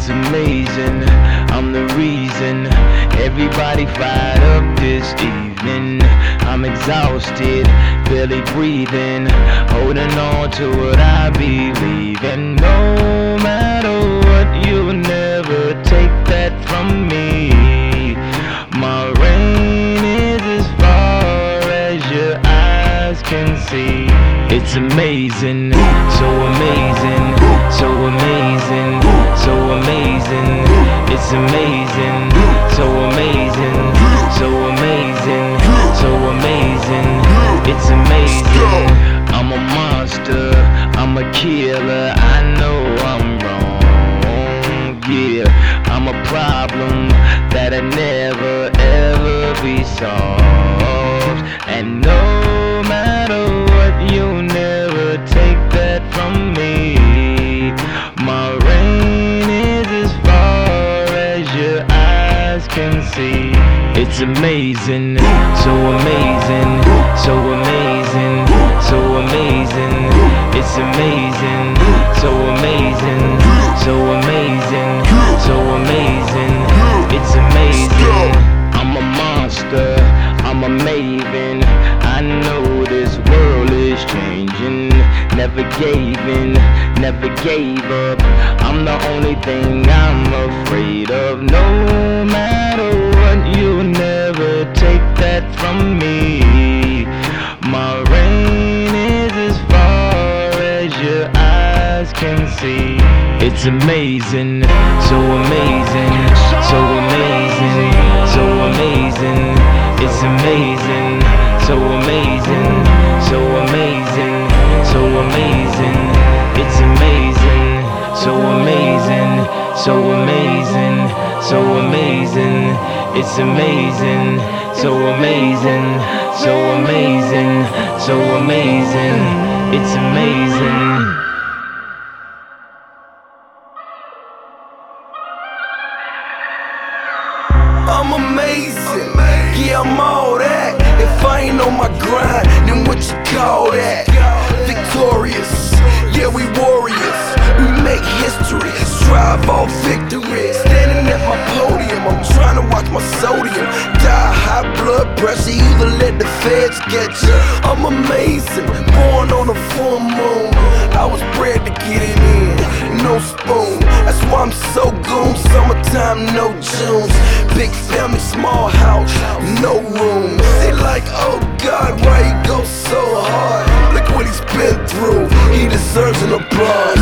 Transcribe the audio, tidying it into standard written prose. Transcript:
It's amazing, I'm the reason everybody fired up this evening. I'm exhausted, barely breathing, holding on to what I believe in. No matter what, you'll never take that from me. My reign is as far as your eyes can see. It's amazing, so amazing, so amazing, so amazing. It's amazing, so amazing, so amazing, so amazing. It's amazing. I'm a monster, I'm a killer. I know I'm wrong, yeah. I'm a problem that'll never ever be solved. And no matter what, you'll never take that from me. My reign is as far as your eyes can see. It's amazing, so amazing, so amazing, so amazing. It's amazing, so amazing, so amazing, so amazing. It's amazing. I'm a monster, I'm a maven. I know this world is changing. Never gave in, never gave up. I'm the only thing I'm afraid of. No matter what, you'll never take that from me. My reign is as far as your eyes can see. It's amazing, so amazing, so amazing, so amazing. It's amazing, so amazing, so amazing, so amazing. It's amazing, so amazing, so amazing, so amazing. It's amazing, so amazing, so amazing, so amazing. It's amazing. I'm amazing, yeah, I'm all that. If I ain't on my grind, then what you call that? Victorious, yeah, we warriors. We make history, strive for victory. Standing at my podium, I'm trying to watch my sodium. Die high blood pressure, either let the feds get you. I'm amazing, born on a full moon. I was bred to get it in, no spoon. That's why I'm so goon. Summertime, no Junes. Big family, small house, no room. They like, oh God, why he go so hard? Look what he's been through, he deserves an applause.